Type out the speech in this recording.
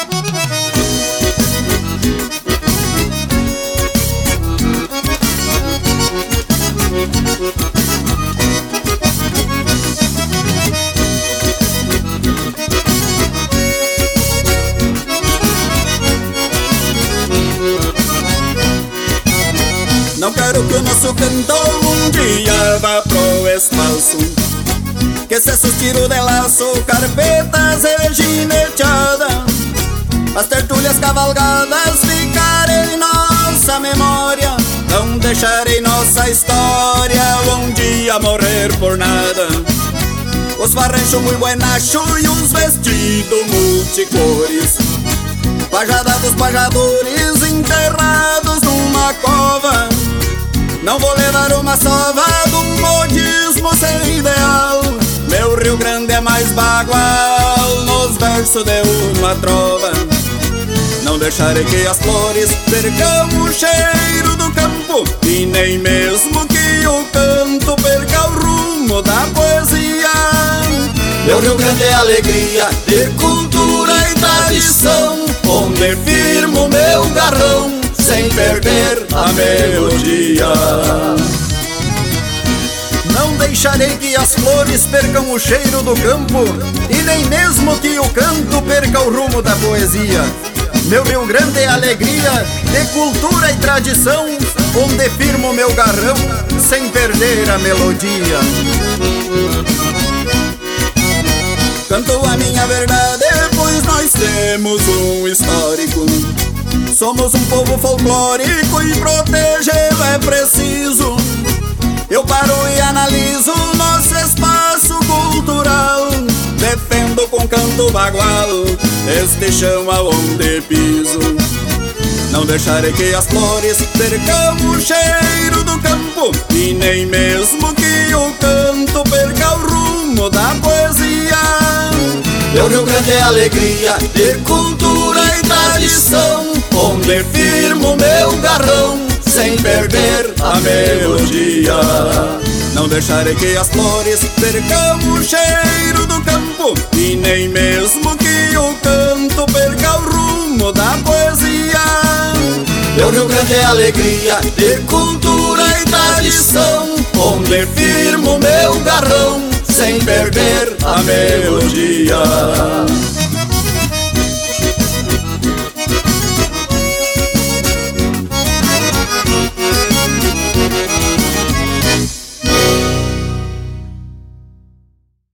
Não quero que o nosso cantor um dia vá pro espaço, que se tiro de laço, carpetas regineteadas, as tertúlias cavalgadas ficarem em nossa memória. Não deixarei nossa história um dia morrer por nada. Os farranchos muito buenacho e os vestidos multicores, pajada dos pajadores enterrados numa cova. Não vou levar uma sova do modismo sem ideal. Meu Rio Grande é mais bagual nos versos de uma trova. Não deixarei que as flores percam o cheiro do campo, e nem mesmo que o canto perca o rumo da poesia. Meu Rio Grande é alegria de cultura e tradição, onde firmo meu garrão sem perder a melodia. Não deixarei que as flores percam o cheiro do campo, e nem mesmo que o canto perca o rumo da poesia. Meu Rio Grande é alegria de cultura e tradição, onde firmo meu garrão sem perder a melodia. Canto a minha verdade, pois nós temos um histórico. Somos um povo folclórico e protegê-lo é preciso. Eu paro e analiso nosso espaço cultural, defendo com canto bagual este chão aonde piso. Não deixarei que as flores percam o cheiro do campo, e nem mesmo que o canto perca o rumo da poesia. Meu Rio Grande é alegria de cultura e tradição, onde firmo meu garrão sem perder a melodia. Não deixarei que as flores percam o cheiro do campo, e nem mesmo que o canto perca o rumo da poesia. Meu Rio Grande é alegria de cultura e tradição, onde firmo meu garrão sem perder a melodia.